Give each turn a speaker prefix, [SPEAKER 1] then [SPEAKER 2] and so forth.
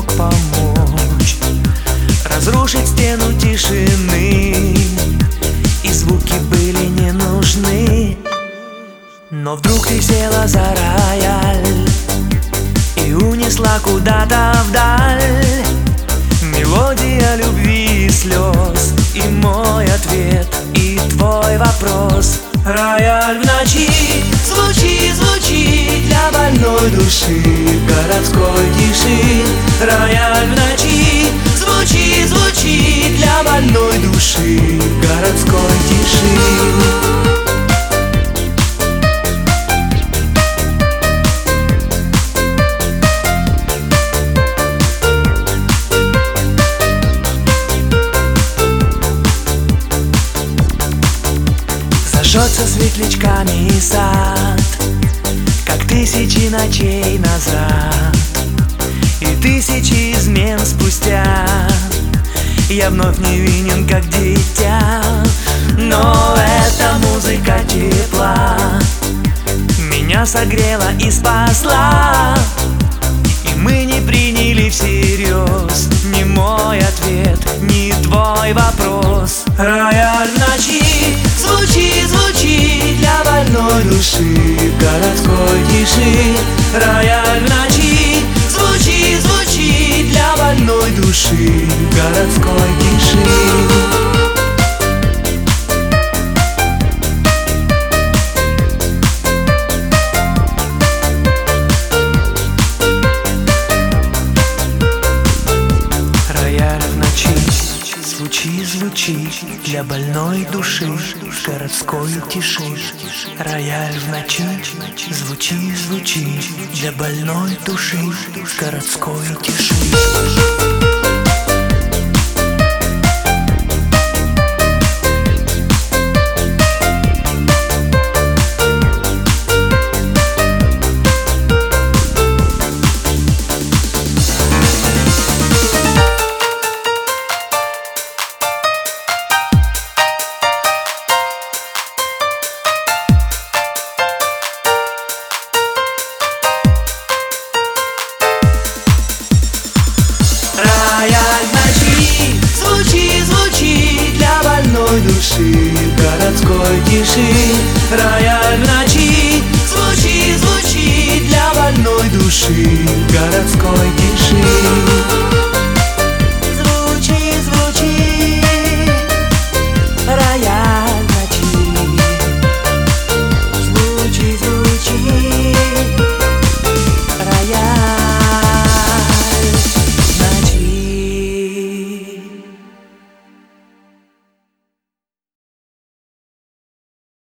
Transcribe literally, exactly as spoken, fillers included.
[SPEAKER 1] мог помочь разрушить стену тишины, и звуки были не нужны. Но вдруг ты села за рояль и унесла куда-то вдаль мелодия любви и слез, и мой ответ, и твой вопрос. Рояль в ночи звучит, звучит для больной души городской тиши. Рояль в ночи звучит, звучит для больной души городской тиши. Зажжется светлячками сад, как тысячи ночей назад, и тысячи измен спустя я вновь невинен, как дитя. Но эта музыка тепла меня согрела и спасла, и мы не приняли всерьез ни мой ответ, ни твой вопрос. Рояль в ночи звучит, звучит для больной души городской тиши. Рояль в ночи звучит, звучит для больной души городской тиши. Звучи, звучи для больной души городской тиши. Рояль в ночи. Звучи, звучи для больной души городской тиши. Рояль в ночи звучит, звучит для больной души городской тиши. Рояль в ночи звучит, звучит для больной души городской тиши.